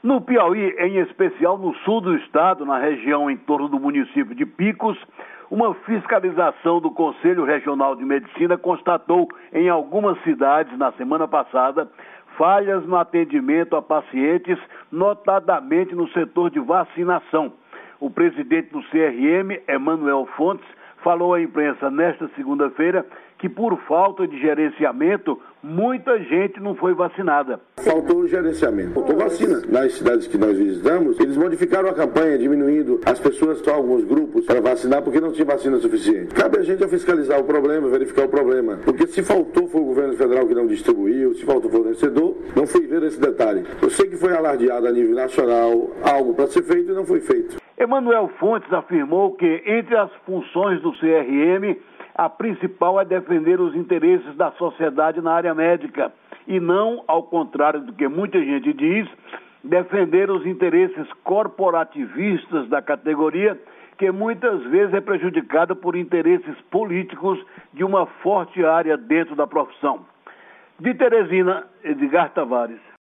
No Piauí, em especial no sul do estado, na região em torno do município de Picos, uma fiscalização do Conselho Regional de Medicina constatou em algumas cidades, na semana passada, falhas no atendimento a pacientes, notadamente no setor de vacinação. O presidente do CRM, Emanuel Fontes, falou à imprensa nesta segunda-feira que por falta de gerenciamento, muita gente não foi vacinada. Faltou gerenciamento, faltou vacina. Nas cidades que nós visitamos, eles modificaram a campanha, diminuindo as pessoas, só alguns grupos, para vacinar, porque não tinha vacina suficiente. Cabe a gente a fiscalizar o problema, verificar o problema. Porque se faltou, foi o governo federal que não distribuiu, se faltou, foi o fornecedor, não fui ver esse detalhe. Eu sei que foi alardeado a nível nacional algo para ser feito e não foi feito. Emanuel Fontes afirmou que, entre as funções do CRM, a principal é defender os interesses da sociedade na área médica e não, ao contrário do que muita gente diz, defender os interesses corporativistas da categoria, que muitas vezes é prejudicada por interesses políticos de uma forte área dentro da profissão. De Teresina, Edgar Tavares.